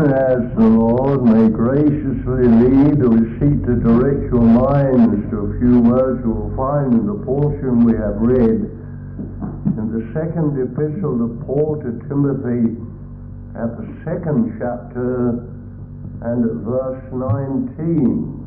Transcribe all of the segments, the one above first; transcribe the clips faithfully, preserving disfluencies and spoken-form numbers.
Even as the Lord may graciously lead or seek to direct your minds to a few words you will find in the portion we have read in the second epistle of Paul to Timothy at the second chapter and at verse nineteen.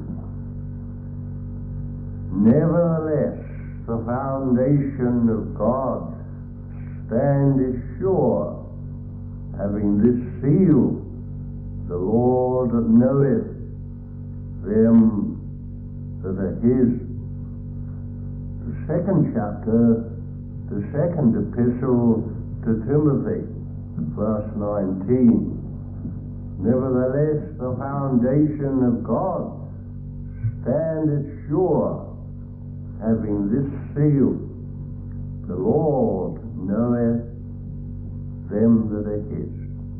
Nevertheless, the foundation of God standeth sure, having this seal, the Lord knoweth them that are his. The second chapter, the second epistle to Timothy, verse nineteen. Nevertheless, the foundation of God standeth sure, having this seal, the Lord knoweth them that are his.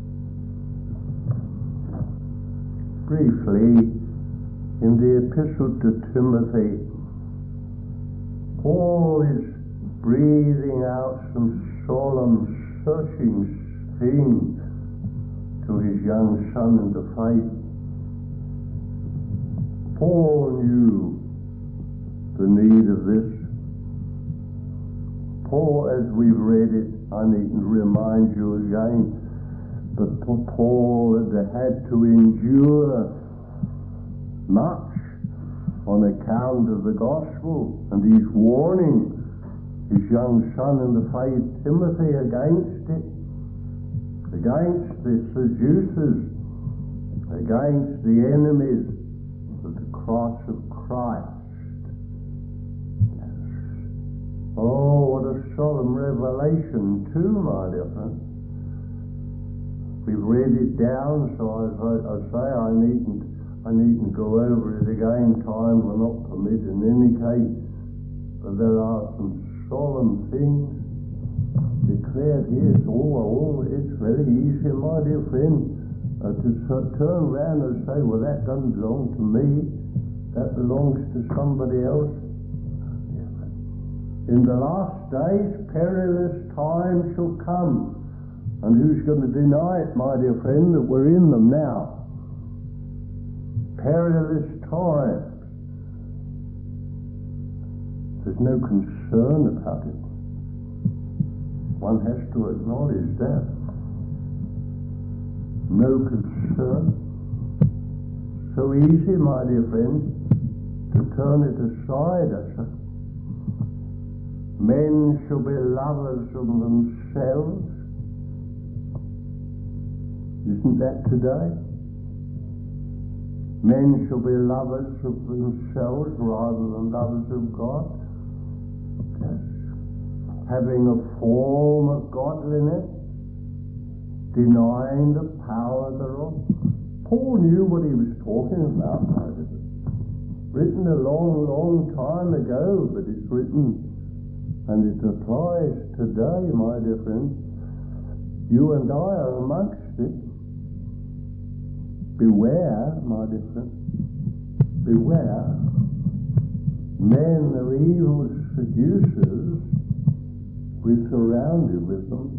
Briefly, in the epistle to Timothy, Paul is breathing out some solemn, searching things to his young son in the faith. Paul knew the need of this. Paul, as we've read it, I needn't remind you again, but Paul had had to endure much on account of the gospel, and he's warning his young son in the faith, Timothy, against it, against the seducers, against the enemies of the cross of Christ. Oh, what a solemn revelation too, my dear friend. We've read it down, so as I, I say, I needn't, I needn't go over it again. Time will not permit in any case. But there are some solemn things declared here. Oh, oh, it's very easy, my dear friend, uh, to uh, turn around and say, well, that doesn't belong to me. That belongs to somebody else. In the last days, perilous times shall come. And who's going to deny it, my dear friend, that we're in them now? Perilous times. There's no concern about it. One has to acknowledge that. No concern. So easy, my dear friend, to turn it aside. Men shall be lovers of themselves. Isn't that today? Men shall be lovers of themselves rather than lovers of God. Yes. Having a form of godliness, denying the power thereof. Paul knew what he was talking about. Written a long, long time ago, but it's written and it applies today, my dear friends. You and I are amongst it. Beware, my dear friends. Beware. Men are evil seducers. We're surrounded with them.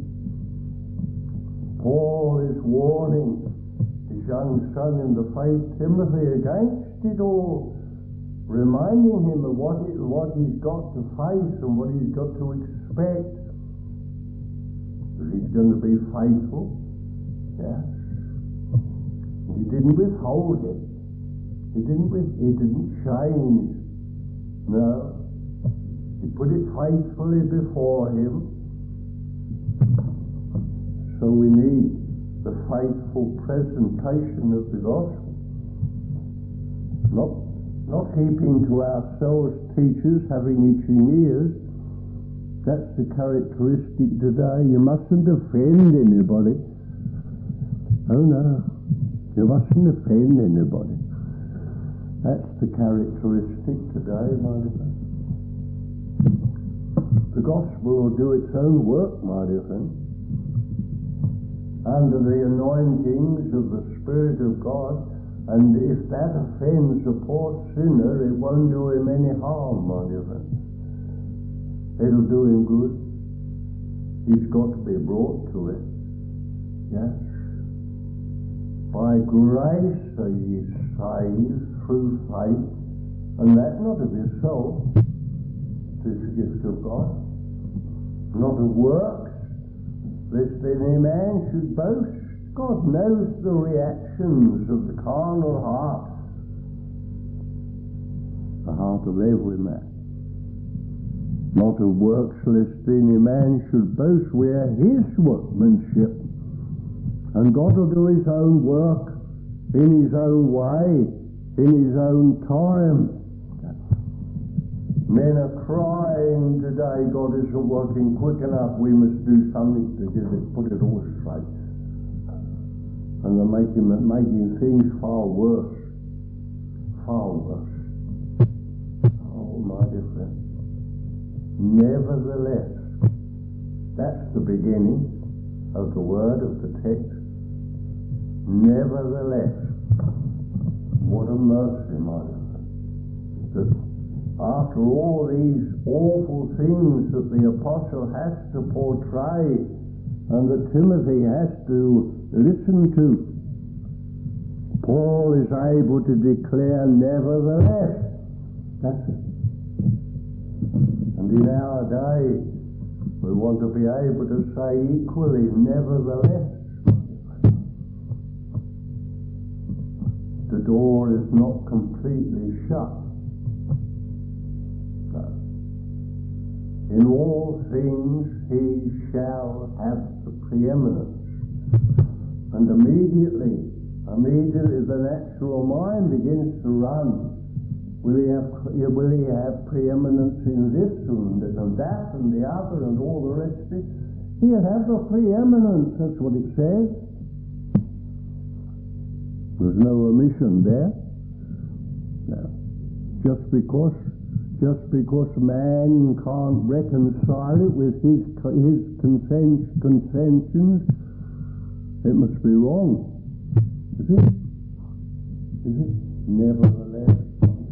Paul is warning his young son in the faith, Timothy, against it all, reminding him of what, he, what he's got to face and what he's got to expect. That he's going to be faithful. Yes. He didn't withhold it. He didn't, with, he didn't change. No. He put it faithfully before him. So we need the faithful presentation of the gospel. Not Not keeping to ourselves teachers, having itching ears. That's the characteristic today. You mustn't offend anybody. Oh no, you mustn't offend anybody. That's the characteristic today, my dear friend. The gospel will do its own work, my dear friend. Under the anointings of the Spirit of God. And if that offends a poor sinner, it won't do him any harm, my dear friend. It'll do him good. He's got to be brought to it. Yes. By grace are ye saved through faith, and that not of yourself, it is the gift of God, not of works, lest any man should boast. God knows the reactions of the carnal heart, the heart of every man. Not of works, lest any man should boast. We are his workmanship, and God will do his own work in his own way, in his own time. Men are crying today, God isn't working quick enough, we must do something to get it, put it all straight. And they're making, making things far worse, far worse. Oh, my dear friend. Nevertheless, that's the beginning of the word of the text. Nevertheless, what a mercy, my dear friend, that after all these awful things that the apostle has to portray and that Timothy has to listen to, Paul is able to declare nevertheless. That's it. And in our day, we want to be able to say equally, nevertheless. The door is not completely shut. No. In all things he shall have the preeminence. And immediately, immediately the natural mind begins to run. Will he have, will he have preeminence in this and, and that and the other and all the rest of it? He'll have the preeminence, that's what it says. There's no omission there. No. Just because, just because man can't reconcile it with his his consent, contentions, it must be wrong. Is it? Is it? Nevertheless.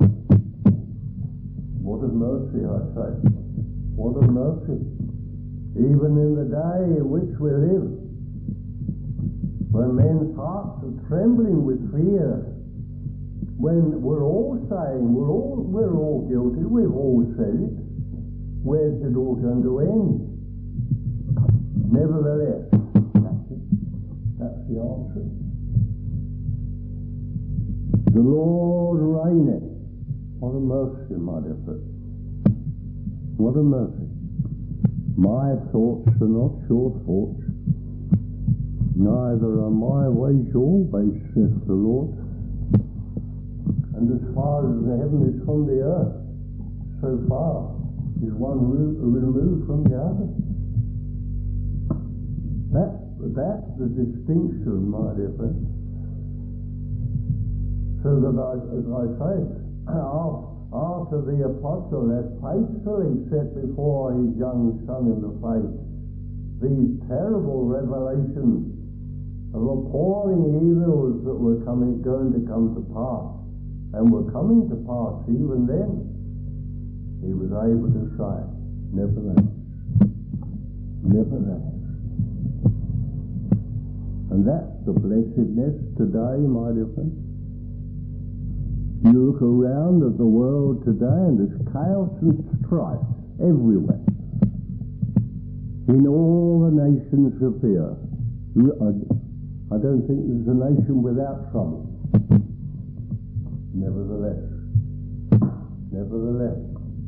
What a mercy, I say. What a mercy. Even in the day in which we live, when men's hearts are trembling with fear, when we're all saying, we're all, we're all guilty, we've all said it, where's it all going to end? Nevertheless, that's it. That's the answer. The Lord reigneth. What a mercy, my dear friend. What a mercy. My thoughts are not your thoughts, neither are my ways your ways, saith the Lord. And as far as the heaven is from the earth, so far is one removed from the other. That's, that's the distinction, my dear friend. So that, I, as I say, after the apostle has faithfully set before his young son in the faith these terrible revelations of appalling evils that were coming, going to come to pass, and were coming to pass even then, he was able to say, nevertheless, nevertheless. And that's the blessedness today, my dear friend. You look around at the world today and there's chaos and strife everywhere. In all the nations of the earth. I don't think there's a nation without trouble. Nevertheless, nevertheless,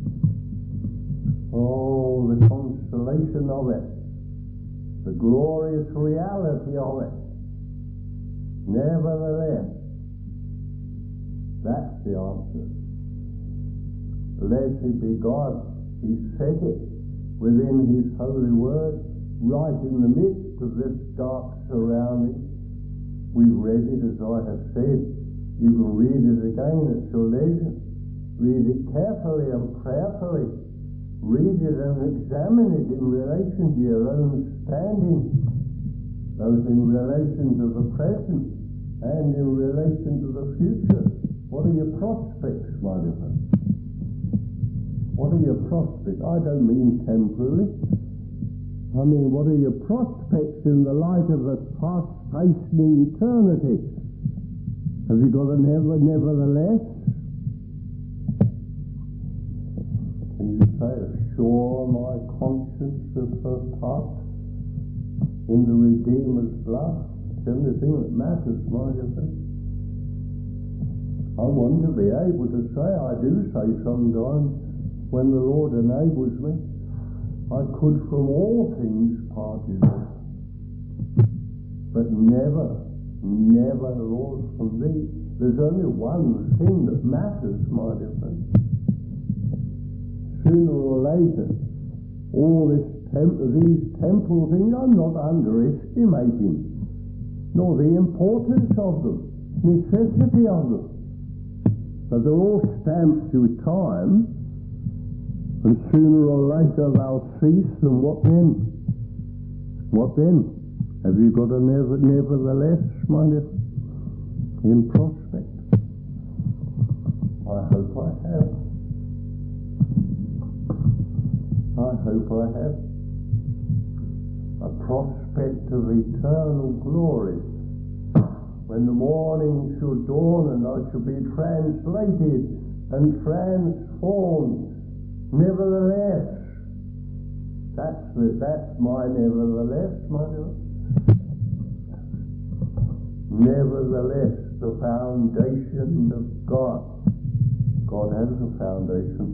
oh, the consolation of it, the glorious reality of it. Nevertheless, that's the answer. Blessed be God. He set it within his holy word, right in the midst of this dark surrounding. We've read it, as I have said. You can read it again at your leisure. Read it carefully and prayerfully. Read it and examine it in relation to your own standing, both in relation to the present and in relation to the future. What are your prospects, my dear friend? What are your prospects? I don't mean temporarily. I mean, what are your prospects in the light of the past, hastening eternity? Have you got a never, nevertheless? Can you say, assure my conscience of her part in the Redeemer's blood? It's the only thing that matters, my dear friend. I want to be able to say, I do say sometimes, when the Lord enables me, I could from all things part in it, but never, never, Lord, from thee. There's only one thing that matters, my dear friend. Sooner or later, all this temp- these temporal things, I'm not underestimating, nor the importance of them, necessity of them. But they're all stamped with time, and sooner or later they'll cease, and what then? What then? Have you got a never, nevertheless, my dear, in prospect? I hope I have. I hope I have. A prospect of eternal glory, when the morning shall dawn and I shall be translated and transformed. Nevertheless, that's the, that's my nevertheless, my dear. Nevertheless, the foundation of God. God has a foundation.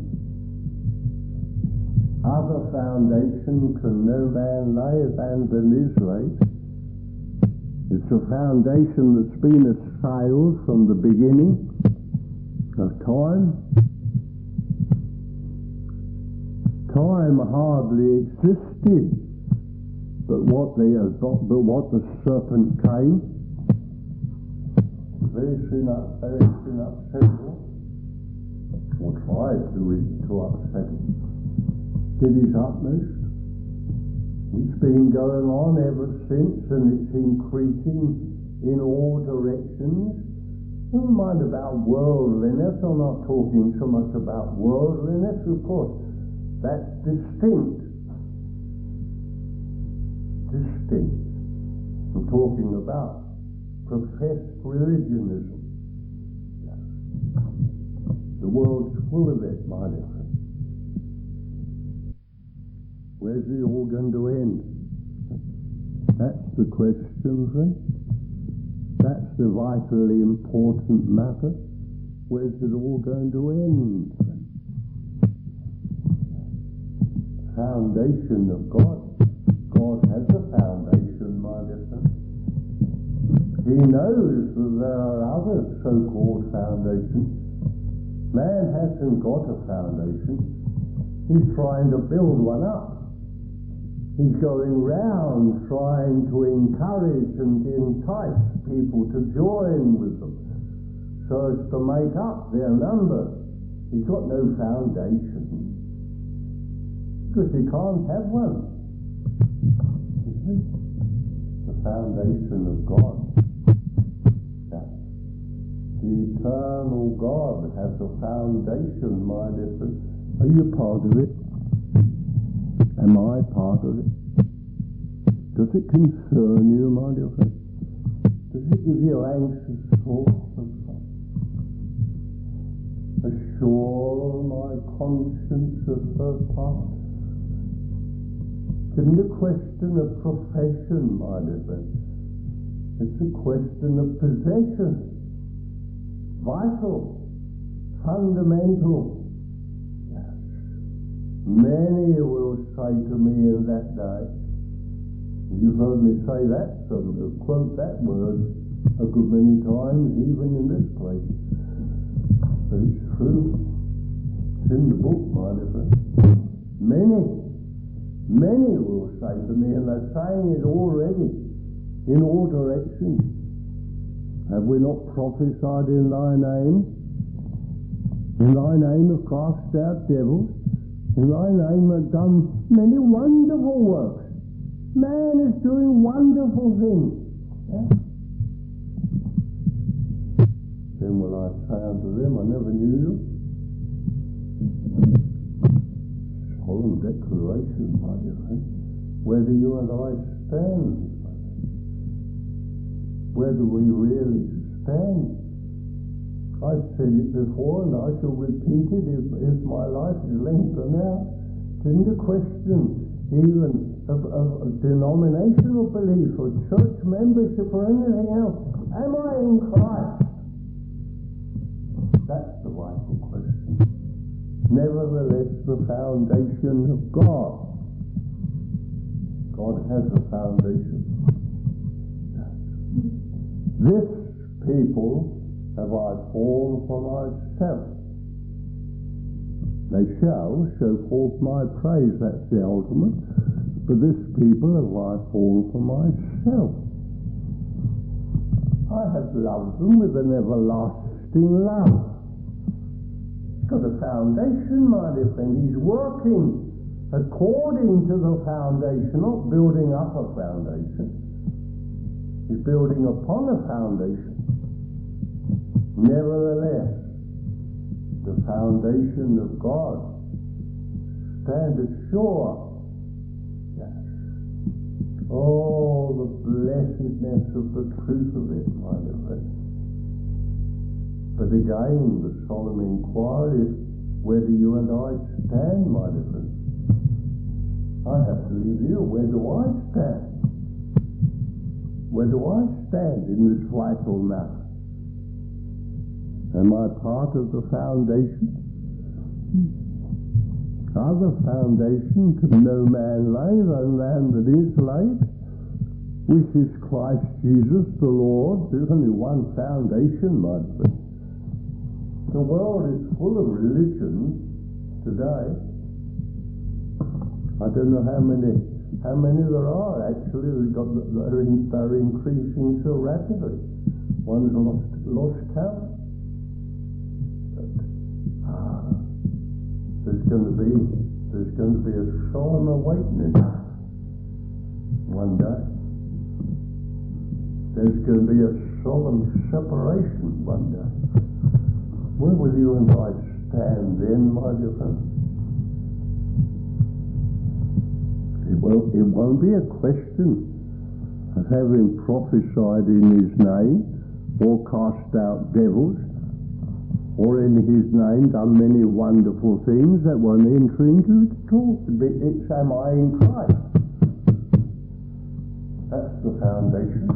Other foundation can no man lay than is laid. It's a foundation that's been assailed from the beginning of time. Time hardly existed, but what the but what the serpent came, very soon up, very soon upset him, or tried to to upset him. Did his utmost. It's been going on ever since, and it's increasing in all directions. Never mind about worldliness. I'm not talking so much about worldliness, of course. That's distinct. Distinct. I'm talking about professed religionism. The world's full of it, my dear friend. Where's it all going to end? That's the question, friend. That's the vitally important matter. Where's it all going to end, friend? Foundation of God. God has a foundation, my dear friend. He knows that there are other so-called foundations. Man hasn't got a foundation. He's trying to build one up. He's going round trying to encourage and entice people to join with them so as to make up their number. He's got no foundation because he can't have one. You see? The foundation of God. Yeah. The eternal God has a foundation, my dear friend. Are you part of it? Am I part of it? Does it concern you, my dear friend? Does it give you anxious thoughts? Assure my conscience of her part. It isn't a question of profession, my dear friend. It's a question of possession. Vital. Fundamental. Many will say to me in that day, you've heard me say that, so quote that word a good many times, even in this place. But it's true. It's in the book, my dear friend. Many, many will say to me, and they're saying it already, in all directions. Have we not prophesied in thy name? In thy name have cast out devils? In thy name have done many wonderful works. Man is doing wonderful things. Yeah? Then will I say unto them, I never knew you. Solemn declaration, my dear friend. Whether you and I stand, whether we really stand I've said it before and I shall repeat it if, if my life is lengthened out. It isn't a question even of, of, of denominational belief or church membership or anything else. Am I in Christ? That's the vital question. Nevertheless, the foundation of God. God has a foundation. This people have I formed for myself. They shall show forth my praise, that's the ultimate. But this people have I formed for myself. I have loved them with an everlasting love. He's got a foundation, my dear friend. He's working according to the foundation, not building up a foundation. He's building upon a foundation. Nevertheless, the foundation of God standeth sure. Yes. Oh, the blessedness of the truth of it, my dear friend. But again, the solemn inquiry is, where do you and I stand, my dear friend? I have to leave you. Where do I stand? Where do I stand in this vital matter? Am I part of the foundation? Other foundation can no man lay than that that is laid, which is Christ Jesus the Lord. There's only one foundation, my friend. The world is full of religions today. I don't know how many how many there are actually. They've got, they're, in, they're increasing so rapidly. One's lost lost count. There's going to be there's going to be a solemn awakening one day. There's going to be a solemn separation one day. Where will you and I stand then, my dear friend? It won't, it won't be a question of having prophesied in his name or cast out devils, or in his name done many wonderful things. That won't enter into it at all. It's am I in Christ? That's the foundation.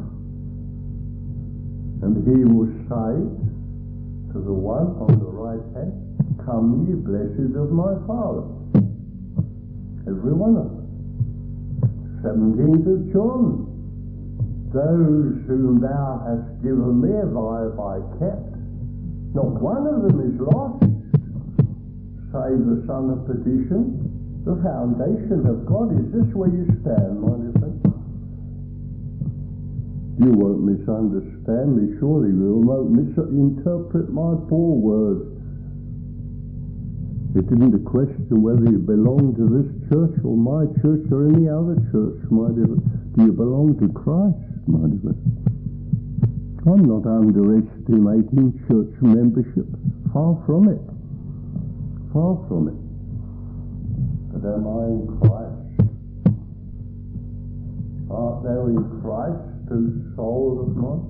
And he will say to the one on the right hand, come ye blessed of my Father. Every one of them. seventeenth of John. Those whom thou hast given me have I, have I kept. Not one of them is lost, save the son of perdition. The foundation of God. Is this where you stand, my dear friend? You won't misunderstand me, surely you won't misinterpret my poor words. It isn't a question whether you belong to this church or my church or any other church, my dear friend. Do you belong to Christ, my dear friend? I'm not underestimating church membership. Far from it. Far from it. But am I in Christ? Art thou in Christ, O soul of mine?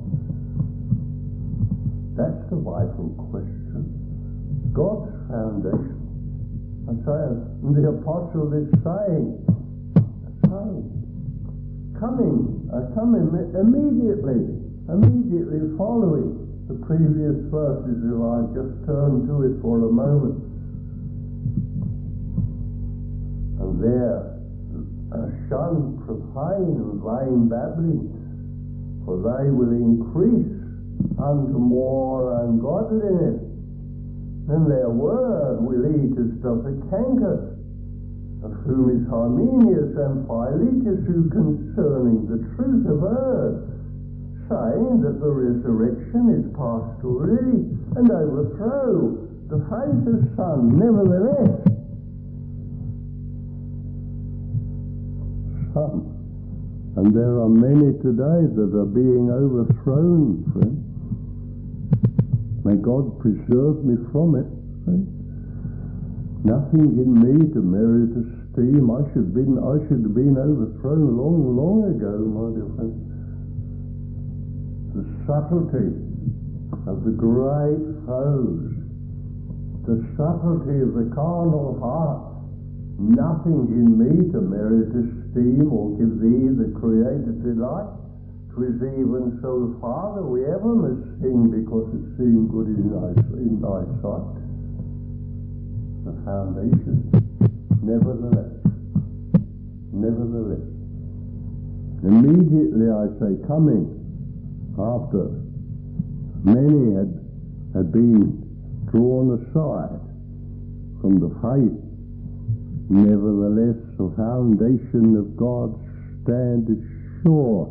That's the vital question. God's foundation. I say, and the apostle is saying, saying, coming, uh, coming immediately. Immediately following the previous verses, if I just turn to it for a moment. And there, uh, shun profane and vain babblings, for they will increase unto more ungodliness, and their word will eat as doth a canker, of whom is Hymenaeus and Philetus, who concerning the truth have heard, saying that the resurrection is past already, and overthrow the faith of some. Nevertheless, some, and there are many today that are being overthrown, friend. May God preserve me from it, friend. Nothing in me to merit esteem. I should have been, I should have been overthrown long, long ago, my dear friend. The subtlety of the great foes, the subtlety of the carnal heart, nothing in me to merit esteem or give thee the created delight. 'Twas even so, Father, we ever must sing because it seemed good in thy, in thy sight. The foundation, nevertheless, nevertheless. Immediately, I say, coming after many had, had been drawn aside from the faith, nevertheless the foundation of God standeth sure.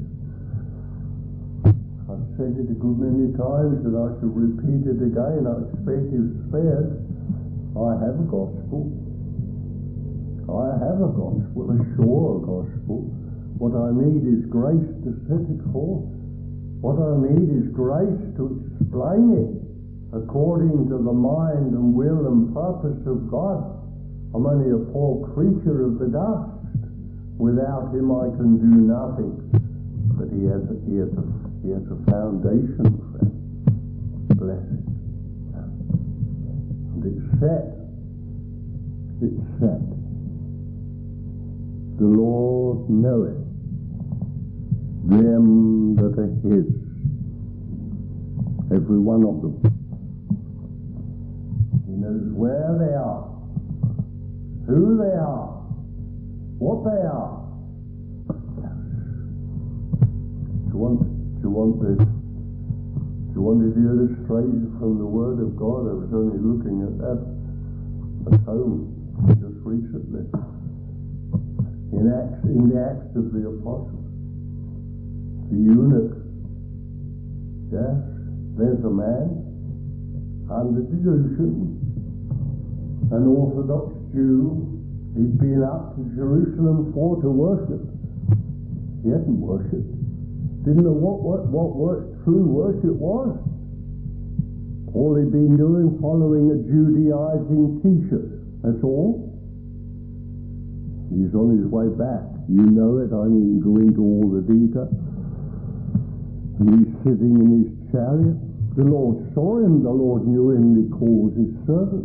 I've said it a good many times and I shall repeat it again. I expect you've spared. I have a gospel. I have a gospel, a sure gospel. What I need is grace to set it forth. What I need is grace to explain it according to the mind and will and purpose of God. I'm only a poor creature of the dust. Without him I can do nothing. But he has a, he has a, he has a foundation, friend. Blessed. And it's set. It's set. The Lord knoweth them that are his, every one of them. He knows where they are, who they are, what they are. Do you want, do you want this? Do you want the illustration from the Word of God? I was only looking at that at home just recently. In Acts, in the Acts of the Apostles. The eunuch, yes, there's a man under delusion, an Orthodox Jew. He'd been up to Jerusalem for to worship. He hadn't worshipped. Didn't know what what what, what true worship was. All he'd been doing, following a Judaizing teacher. That's all. He's on his way back. You know it. I needn't go into all the detail. And he's sitting in his chariot. The Lord saw him. The Lord knew him. He calls his servant.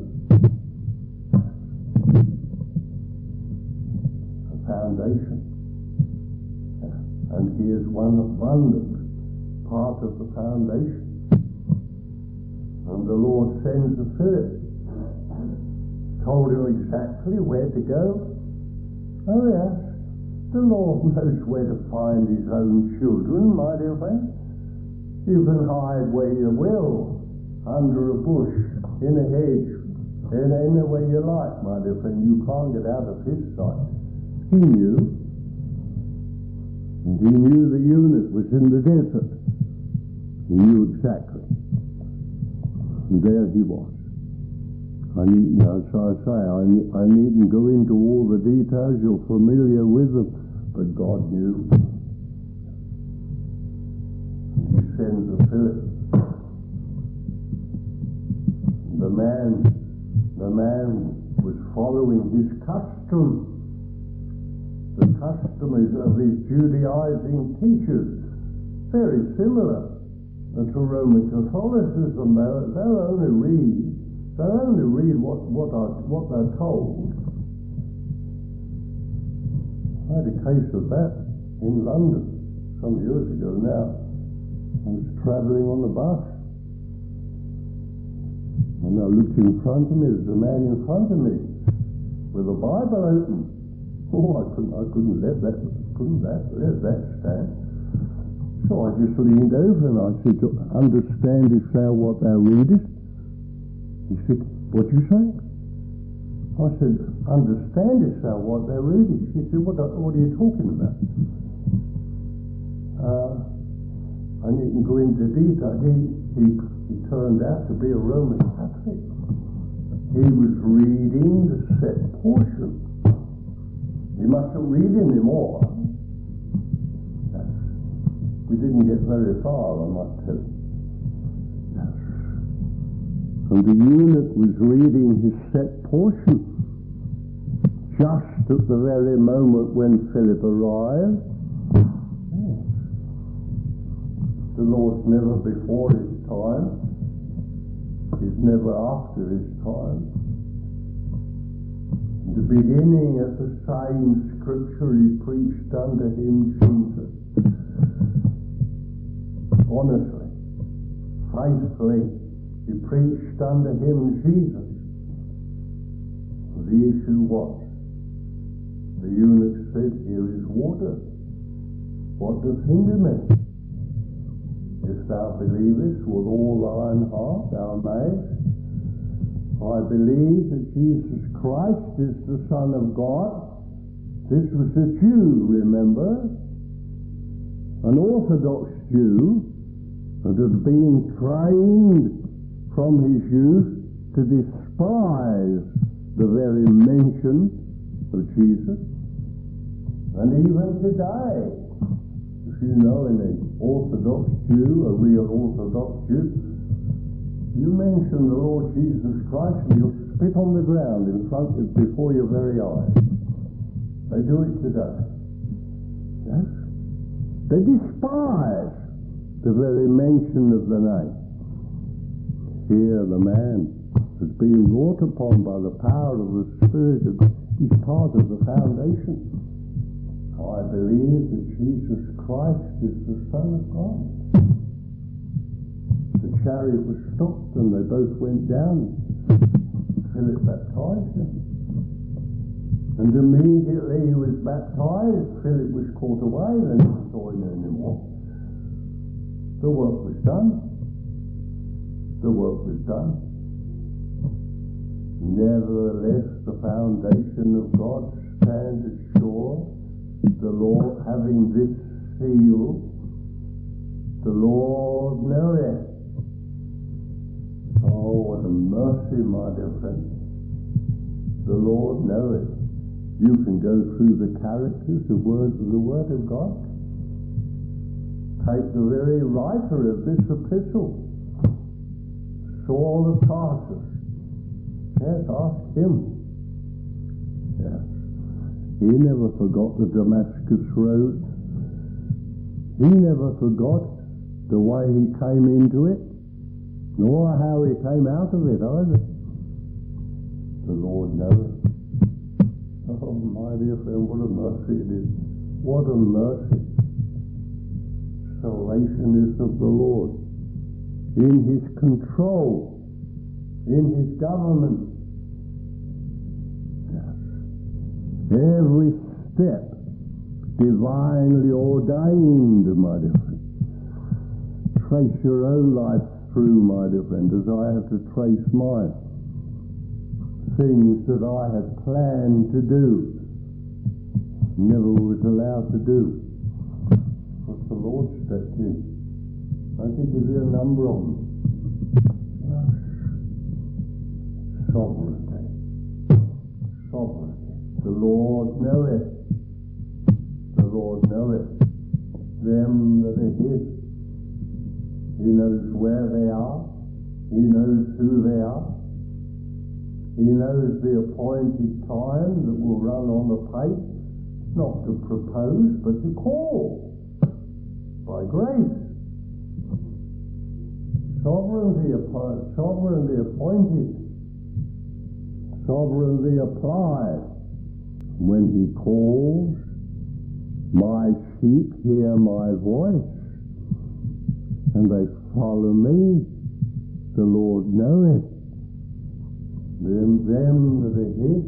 A foundation. And he is one abundant part of the foundation. And the Lord sends to Philip. Told him exactly where to go. Oh yes, the Lord knows where to find his own children, my dear friend. You can hide where you will, under a bush, in a hedge, in anywhere you like, my dear friend. You can't get out of his sight. He knew. And he knew the eunuch was in the desert. He knew exactly. And there he was. I need, as I say, I, need, I needn't go into all the details. You're familiar with them. But God knew. He sends a Philip. The man, the man was following his custom. The custom is of his Judaizing teachers. Very similar to Roman Catholicism. They'll, they'll only read They only read what, what, are, what they're told. I had a case of that in London some years ago now. I was travelling on the bus. And I looked in front of me, there's a man in front of me with a Bible open. Oh, I couldn't, I couldn't let that, couldn't that, let that stand. So I just leaned over and I said, understandest thou what thou readest? He said, what do you say? I said, understandest thou what they're reading? He said, what, what are you talking about? Uh, I needn't go into detail. He, he, he turned out to be a Roman Catholic. He was reading the set portion. He mustn't read any more. We didn't get very far, I must tell you. And the eunuch was reading his set portion just at the very moment when Philip arrived. The Lord's never before his time. He's never after his time. In the beginning of the same scripture he preached unto him Jesus. Honestly, faithfully, he preached unto him Jesus. The issue was, the eunuch said, here is water. What does hinder me? If thou believest with all thine heart, thou mayest. I believe that Jesus Christ is the Son of God. This was a Jew, remember? An Orthodox Jew that had been trained from his youth to despise the very mention of Jesus. And even today, if you know any Orthodox Jew, a real Orthodox Jew, you mention the Lord Jesus Christ and you'll spit on the ground in front of, before your very eyes. They do it today. Yes? They despise the very mention of the name. Here the man has been wrought upon by the power of the Spirit of God. He's part of the foundation. I believe that Jesus Christ is the Son of God. The chariot was stopped and they both went down. Philip baptized him. And immediately he was baptized, Philip was caught away, then he saw him anymore. The work was done. The work was done. Nevertheless, the foundation of God stands sure. The Lord, having this seal, the Lord knoweth. Oh, what a mercy, my dear friend. The Lord knoweth. You can go through the characters, the words of the Word of God. Take the very writer of this epistle, Saul of Tarsus. Yes, ask him. Yes. He never forgot the Damascus road. He never forgot the way he came into it, nor how he came out of it either. The Lord knows. Oh, my dear friend, what a mercy it is. What a mercy. Salvation is of the Lord. In his control, in his government. Every step divinely ordained, my dear friend. Trace your own life through, my dear friend, as I have to trace mine. Things that I had planned to do, never was allowed to do. But the Lord stepped in. I can give you a number of them. Sovereignty. Sovereignty. The Lord knoweth. The Lord knoweth them that are his. He knows where they are. He knows who they are. He knows the appointed time that will run on the pace, not to propose, but to call by grace. Sovereignty, sovereignty appointed, sovereignty applied. When he calls, my sheep hear my voice, and they follow me. The Lord knoweth them, them that are his.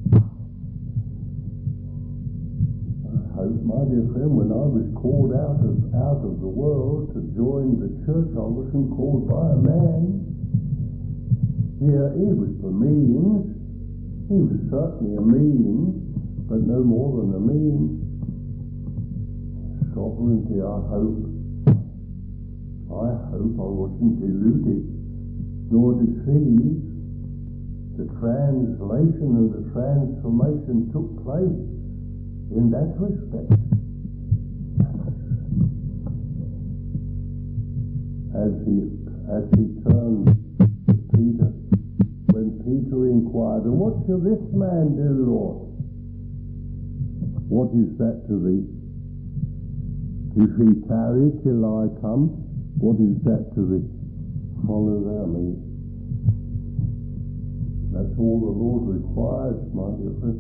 I hope, my dear friend, when I was called out of out of the world to join the church, I wasn't called by a man. Yeah, he was the means. He was certainly a means, but no more than a means. Sovereignty, I hope. I hope I wasn't deluded, nor deceived. The translation and the transformation took place in that respect. As he, as he turned to Peter, when Peter inquired, "And what shall this man do, Lord?" "What is that to thee? If he tarry till I come, What is that to thee? Follow thou me. That's all the Lord requires, my dear friend.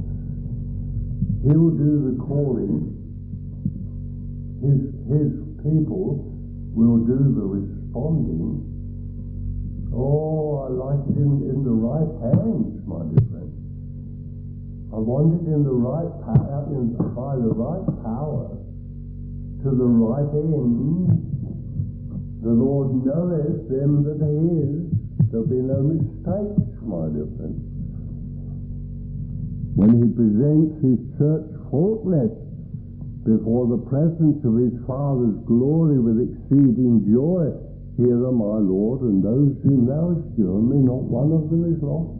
He'll do the calling. His, his people will do the responding. Oh, I like it in, in the right hands, my dear friend. I want it in the right power, in, by the right power, to the right end. The Lord knoweth them that he is. There'll be no mistakes, my dear friend. When he presents his church faultless before the presence of his Father's glory with exceeding joy, hear them, my Lord, and those whom thou hast given me, not one of them is lost.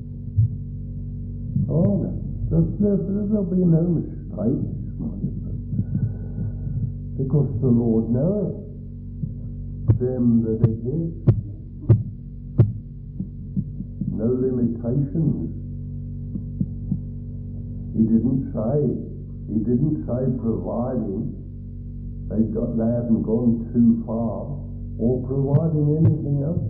Oh, no. There, there, there'll be no mistakes, my dear friend. Because the Lord knoweth them that it is. No limitations. He didn't say, he didn't say providing they've got, they haven't gone too far, or providing anything else.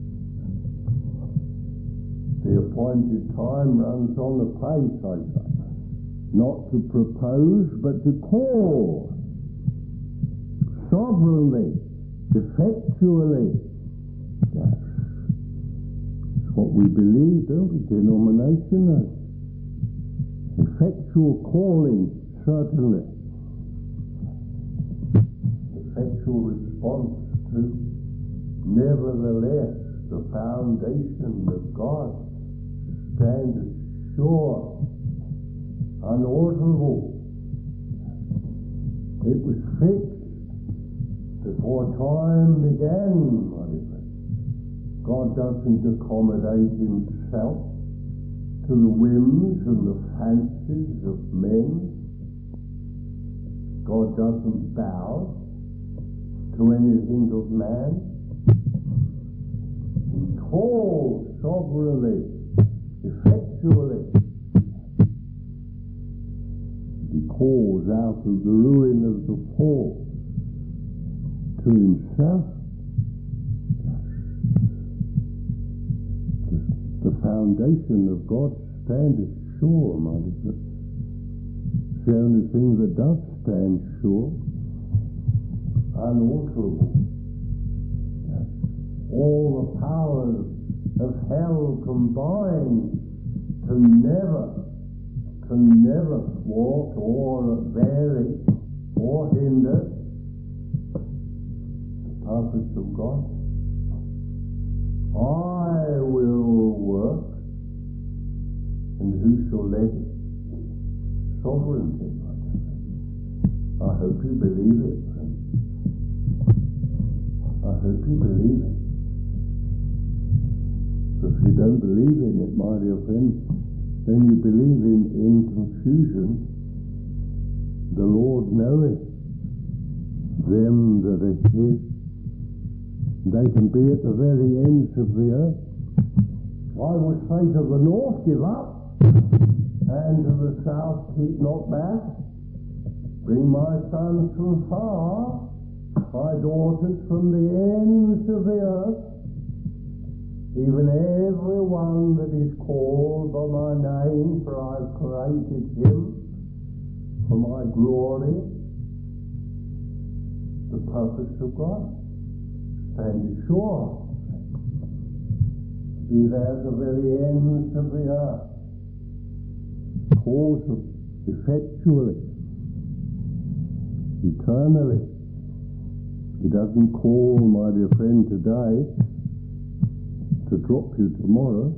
The appointed time runs on the pace, I say. Not to propose, but to call. Sovereignly, effectually. That's what we believe, don't we? Denominational. Effectual calling, certainly. Effectual response to, nevertheless, the foundation of God stands sure, unalterable. It was fixed before time began, my dear friend. God doesn't accommodate himself to the whims and the fancies of men. God doesn't bow to anything of man. He calls sovereignly, effectually. He calls out of the ruin of the fall to himself. The foundation of God standeth sure, my dear. It's the only thing that does stand sure, unalterable. All the powers of hell combined can never, can never thwart or vary or hinder the purpose of God. I will work, and who shall let it? Sovereignty. I hope you believe it, friend. I hope you believe it. If you don't believe in it, my dear friend, then you believe in, in confusion. The Lord knoweth them that are his. They can be at the very ends of the earth. I would say to the north, give up, and to the south, keep not back. Bring my sons from far, my daughters from the ends of the earth. Even every one that is called by my name, for I have created him for my glory. The purpose of God. Stand sure. Be there at the very ends of the earth. Calls them effectually, eternally. He doesn't call, my dear friend, today to drop you tomorrow.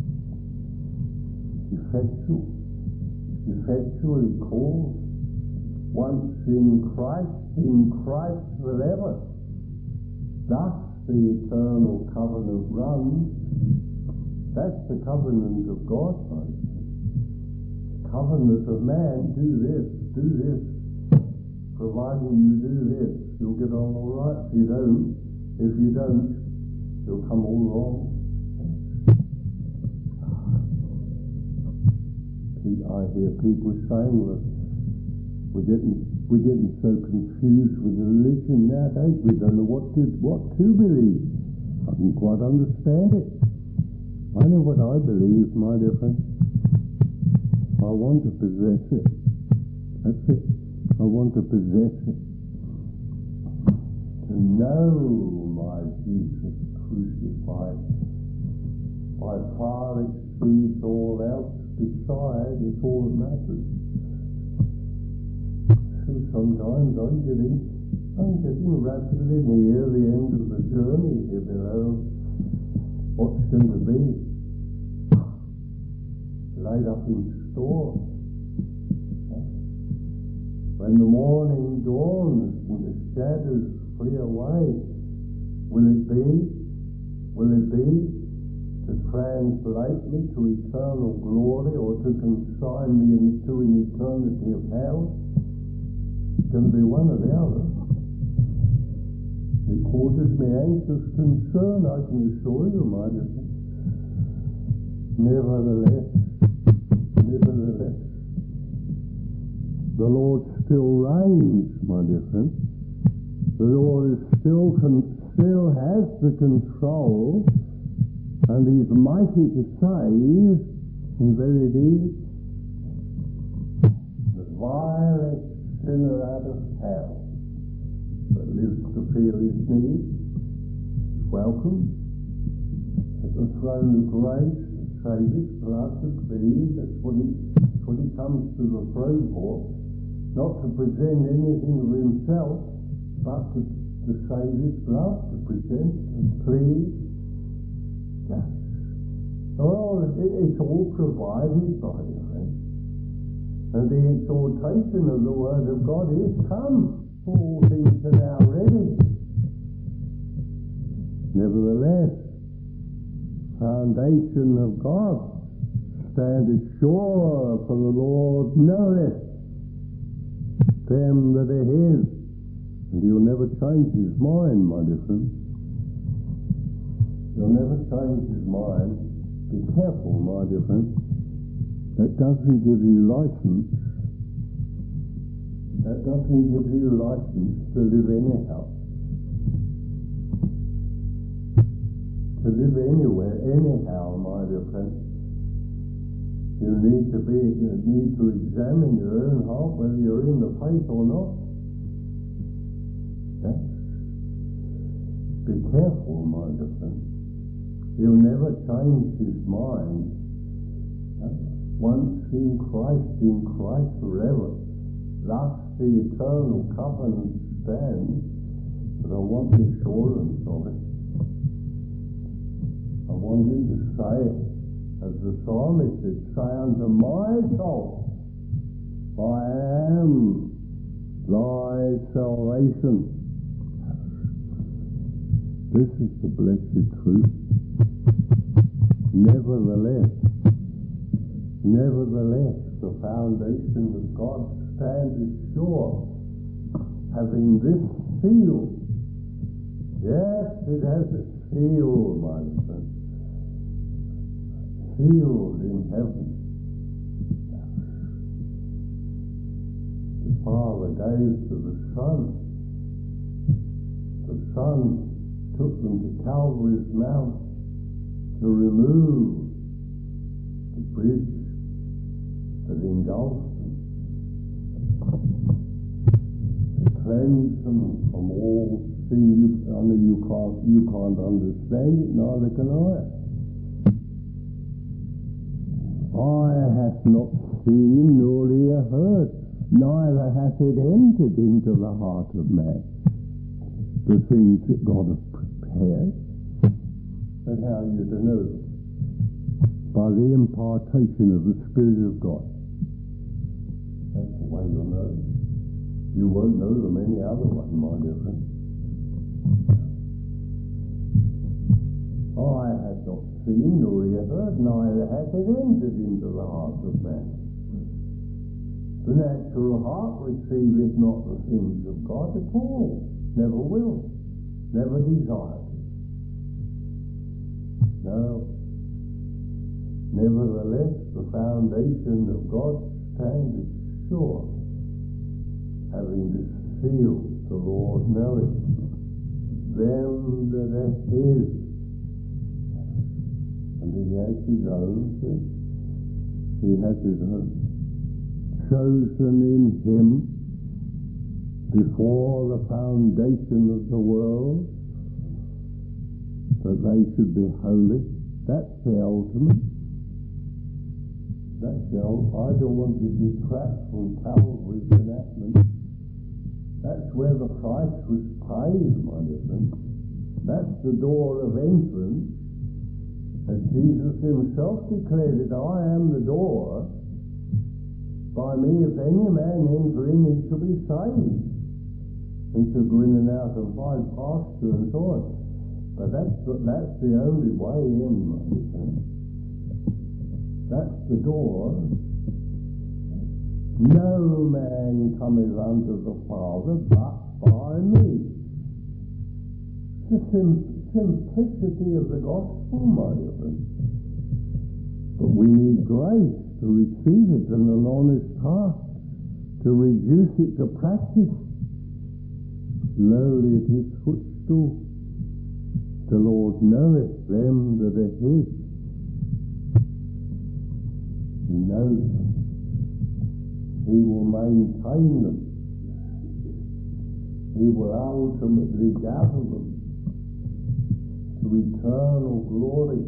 Effectual, effectually called. Once in Christ, in Christ forever. Thus the eternal covenant runs. That's the covenant of God, my friend. The covenant of man, do this, do this. Providing you do this, you'll get on all right. If you don't, if you don't, you'll come all wrong. I hear people saying that we're getting we're getting so confused with religion nowadays. We don't know what to what to believe. I can quite understand it. I know what I believe, my dear friend. I want to possess it. That's it. I want to possess it. To know my Jesus crucified by far exceeds all else beside. It's all that matters. So sometimes I'm getting, I'm getting rapidly near the end of the journey here below. What's going to be laid up in store? When the morning dawns and the shadows flee away, will it be, will it be to translate me to eternal glory or to consign me into an eternity of hell? It's going to be one or the other. It causes me anxious concern, I can assure you, my dear. Nevertheless, nevertheless, the Lord still reigns, my dear friend. The Lord is still con- still has the control, and He's mighty to save in very deed. The vilest sinner out of hell that lives to feel his need is welcome at the throne of grace to save his blood to plead. That's what he, that's what he comes to the throne for. Not to present anything of himself, but to, to save his blood, to present and plead. Yes. Oh, it, it's all provided by the friend. And the exhortation of the Word of God is, come, for all things are now ready. Nevertheless, foundation of God, stand sure, for the Lord knoweth them that are His. And He'll never change His mind, my dear friend. He'll never change His mind. Be careful, my dear friend. That doesn't give you license. That doesn't give you license to live anyhow. To live anywhere, anyhow, my dear friend. You need to be, you need to examine your own heart, whether you're in the faith or not. Yeah? Be careful, my dear friend. He'll never change His mind. Yeah? Once in Christ, in Christ forever. Thus the eternal covenant stands, but I want the assurance of it. I want Him to say it, as the psalmist said, say unto my soul, I am thy salvation. This is the blessed truth. Nevertheless, nevertheless, the foundation of God stands sure, having this seal. Yes, it has a seal, my friend. Sealed in heaven. The Father gave to the Son. The Son took them to Calvary's Mount to remove the bridge that engulfed them, to cleanse them from all sin. You, I know you can't, you can't understand it, neither can I. Eye hath not seen, nor ear heard, neither hath it entered into the heart of man the things that God hath prepared. And how are you to know them? By the impartation of the Spirit of God. That's the way you'll know them. You won't know them any other way, my dear friend. Eye hath not seen, nor ear heard, neither hath it entered into the heart of man. The natural heart receiveth not the things of God at all, never will, never desired. No. Nevertheless, the foundation of God stands sure, having this seal, the Lord knoweth them that are his. And he has his own thing. He has his own. Chosen in him before the foundation of the world, that they should be holy. That's the ultimate. That's the ultimate. I don't want to detract from Calvary's enactment. That's where the price was paid, my dear friend. That's the door of entrance. As Jesus himself declared it, I am the door. By me, if any man enter in, he shall be saved, and shall go in and out and find pasture and so on. But that's the, that's the only way in, my dear friend. That's the door. No man cometh unto the Father but by me. The sim- simplicity of the gospel, my dear friend. But we need grace to receive it and an honest heart to reduce it to practice. Lowly at his footstool, the Lord knoweth them that are his. He knows them. He will maintain them. He will ultimately gather them to eternal glory.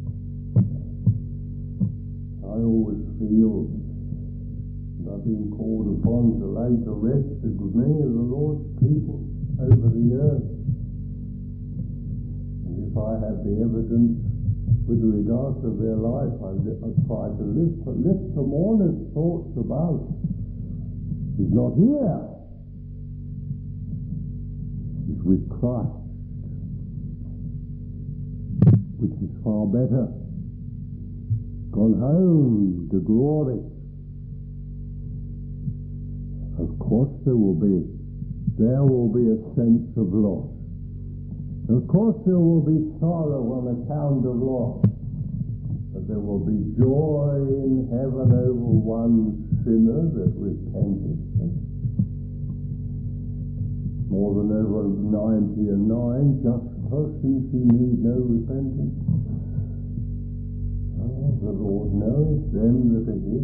I always feel that I've been called upon to lay to rest a good many of the Lord's people over the earth. And if I have the evidence with regard to their life, I, I try to lift, lift the mourner's thoughts about. He's not here. He's with Christ, which is far better. Gone home to glory. Of course there will be, there will be a sense of loss. Of course there will be sorrow on account of loss. But there will be joy in heaven over one sinner that repented. More than over ninety and nine just persons who need no repentance. Oh, the Lord knows them that are his.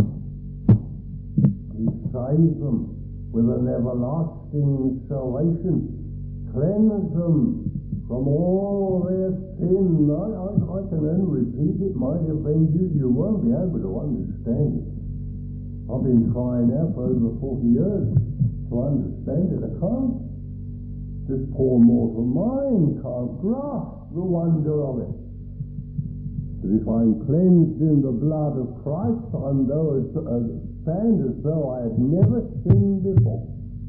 He saves them with an everlasting salvation. Cleanse them from all their sin. I, I, I can only repeat it, might offend you. You won't be able to understand it. I've been trying now for over forty years to understand it. I can't. This poor mortal mind can't grasp the wonder of it. But if I'm cleansed in the blood of Christ, I'm though as, as stand as though I had never sinned before.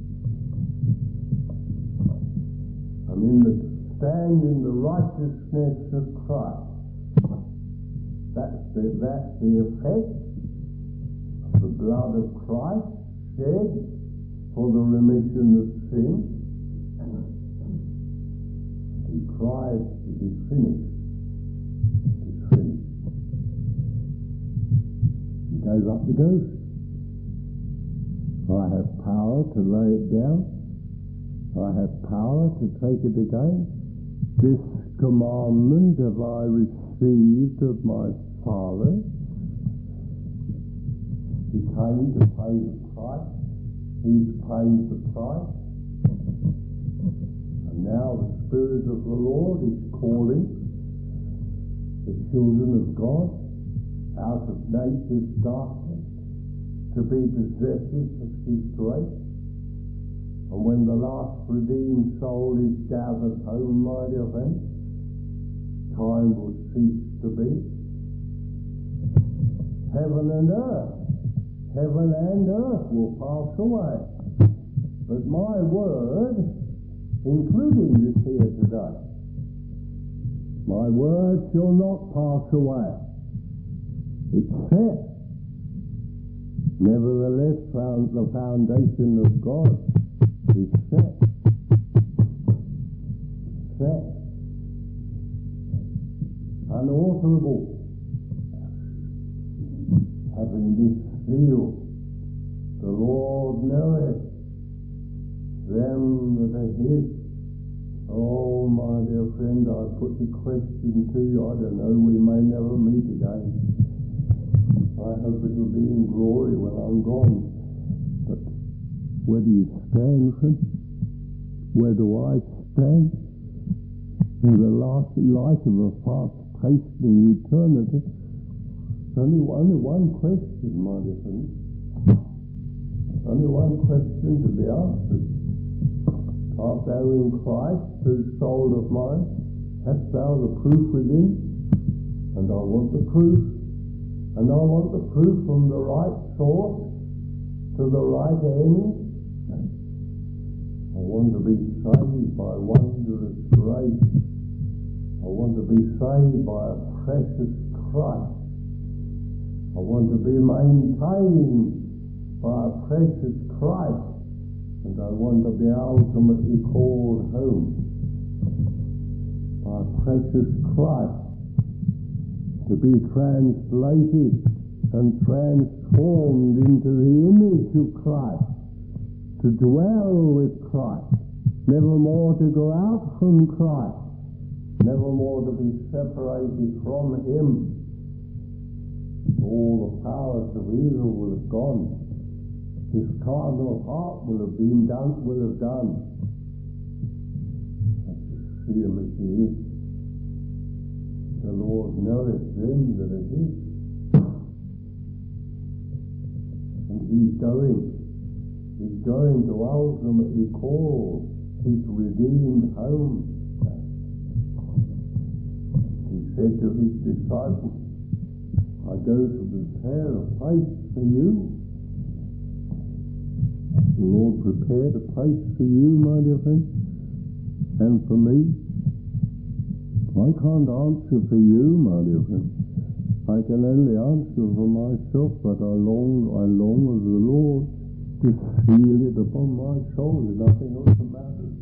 I'm in the stand in the righteousness of Christ. That's the, that's the effect of the blood of Christ shed for the remission of sin. He cried, it is finished. It is finished. He goes up the ghost. I have power to lay it down. I have power to take it again. This commandment have I received of my Father. He came to pay the price. He's paid the price. And now the Spirit of the Lord is calling the children of God out of nature's darkness to be possessors of his grace. And when the last redeemed soul is gathered home, my dear friends, time will cease to be. Heaven and earth, heaven and earth will pass away. But my word, including this here today, my word shall not pass away. It's set. Nevertheless, found the foundation of God is set. Set. Unalterable. Having this seal, the Lord knoweth my dear friend, I put the question to you. I don't know, we may never meet again. I hope it will be in glory when I'm gone. But where do you stand, friend? Where do I stand? In the last light of a fast-pacing eternity. Only, only one question, my dear friend. Only one question to be answered. Art thou in Christ, whose soul of mine? Hast thou the proof within? And I want the proof. And I want the proof from the right source to the right end. I want to be saved by wondrous grace. I want to be saved by a precious Christ. I want to be maintained by a precious Christ. And I want to be ultimately called home by a precious Christ, to be translated and transformed into the image of Christ, to dwell with Christ, never more to go out from Christ, never more to be separated from Him. All the powers of evil will have gone. His carnal heart will have been done, will have done. I just see Him as He is. The Lord knoweth them that are His. And He's going. He's going to ultimately call His redeemed home. He said to His disciples, I go to prepare a place for you. The Lord prepared a place for you, my dear friend, and for me. I can't answer for you, my dear friend. I can only answer for myself, but I long, I long of the Lord to feel it upon my shoulder. Nothing else matters.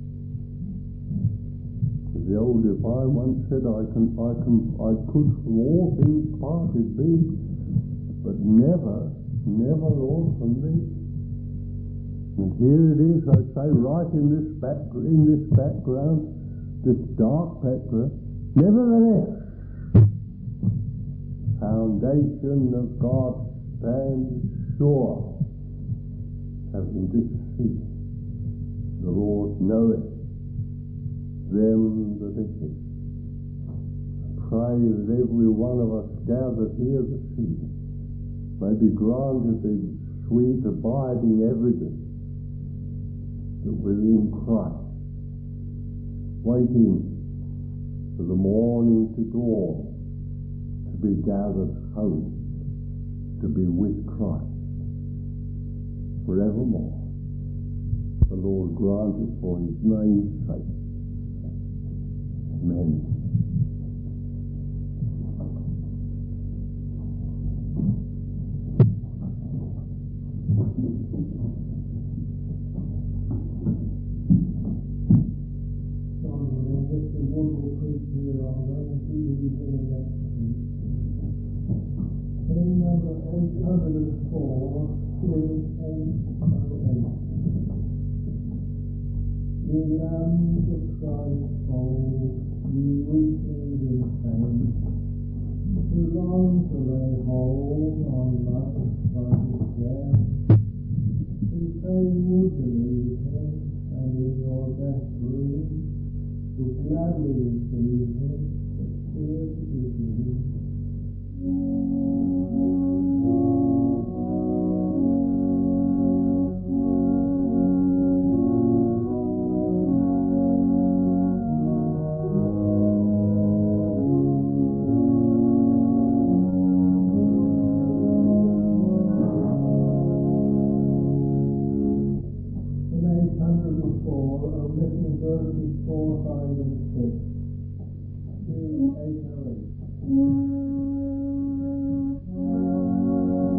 The old divine once said, I can, I can, I could from all things parted be, but never, never, Lord, from Thee. And here it is, I say, right in this back, in this background, this dark background. Nevertheless, foundation of God stands sure, having this seal. The Lord knoweth them that are His. Pray that every one of us gathered here this evening may be granted the sweet abiding evidence that we're in Christ, waiting for the morning to dawn, to be gathered home, to be with Christ forevermore. The Lord grant it for His name's sake. Amen. Thank you.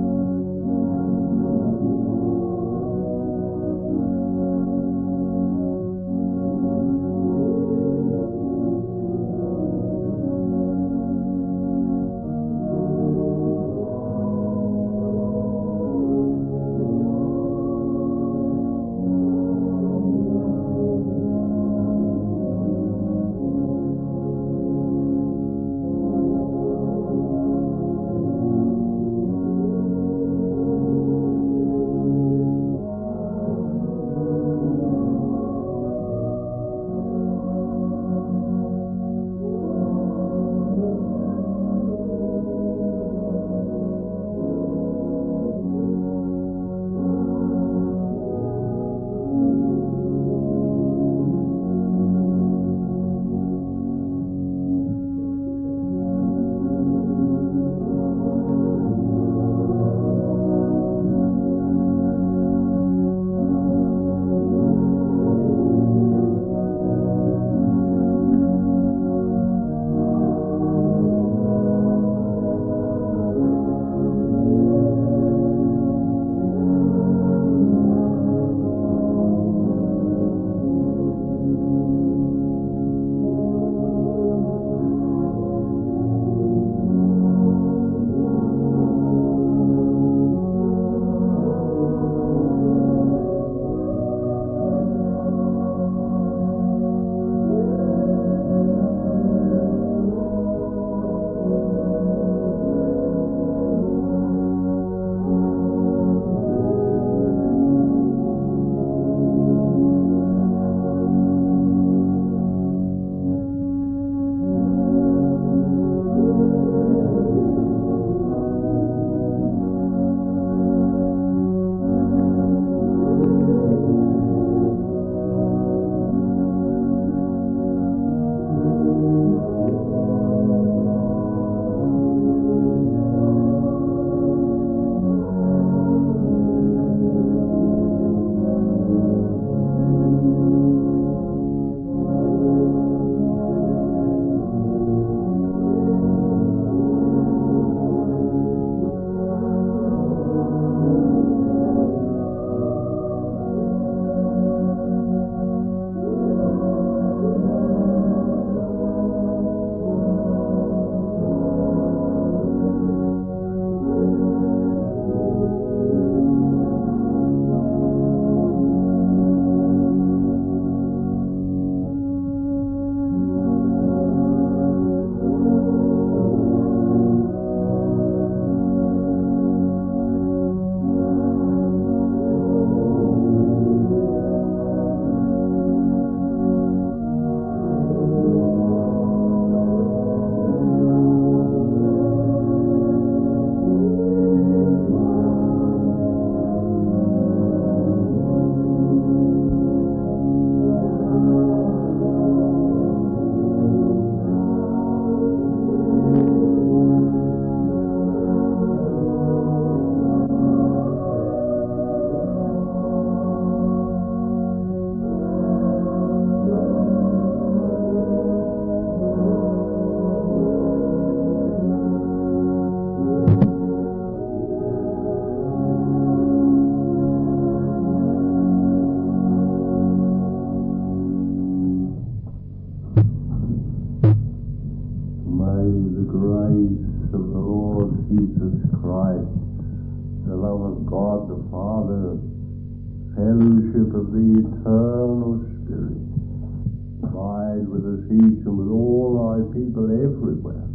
grace of the Lord Jesus Christ, the love of God the Father, fellowship of the eternal Spirit, abide with us each and with all our people everywhere,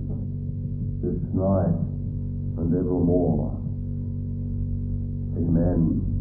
this night and evermore. Amen.